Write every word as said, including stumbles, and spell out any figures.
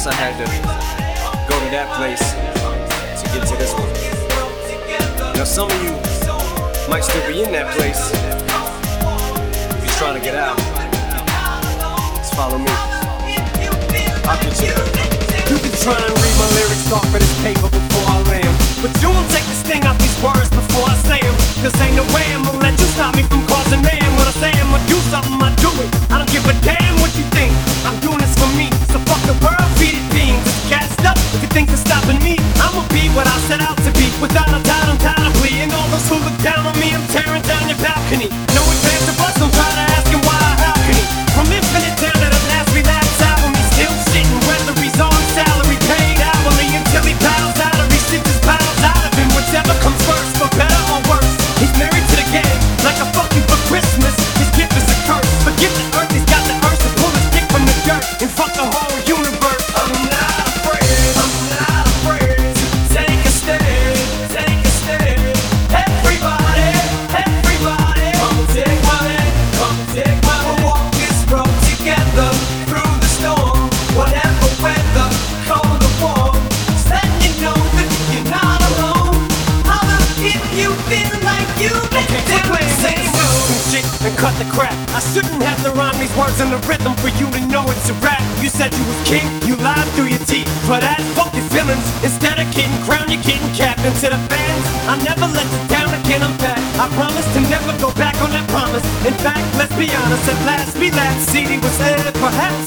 guess I had to go to that place to get to this one. Now some of you might still be in that place. If you're trying to get out, just follow me. I'll get you there. You can try and read my lyrics off of this paper before I lay 'em, but you won't take the sting out these words before I say 'em. Cause ain't no way I'm gonna let you stop me from causing man. When I say I'm gonna do something, I do it. I don't give a damn what you think. I'm doing this for me, so fuck the world, feed it being just gassed up. If you think they're stopping me, I'ma be what I set out to be. Without a doubt, I'm tired of bleeding. All those who look down on me, I'm tearing down your balcony. No advance of us, don't try to ask him why or how can he. From infinite down to the last relapse album, he's still shitting whether he's on salary, paid hourly, until he bows out or he shit just piles out of him. Whichever comes first, for better or worse. He's married to the game, like a fuck you for Christmas. His gift is a curse, forgive the earth, he's got the urge to pull his dick from the dirt and fuck the whole universe. I'm not afraid, I'm not afraid to take a stand, take a stand. Everybody, everybody, come take my hand, come take my hand. We'll walk this road together through the storm, whatever weather, cold or warm. Just letting you know that you're not alone. Holler if you feel like you can do it. Say some shit and cut the crap. I shouldn't have to rhyme these words in the rhythm for you to know it's a rap. You said you was king, you lied through your teeth. For that, fuck your feelings. Instead of getting crowned, you're getting capped. And to the fans, I never let you down again, I'm back. I promise to never go back on that promise. In fact, let's be honest, at last we last C D was there, perhaps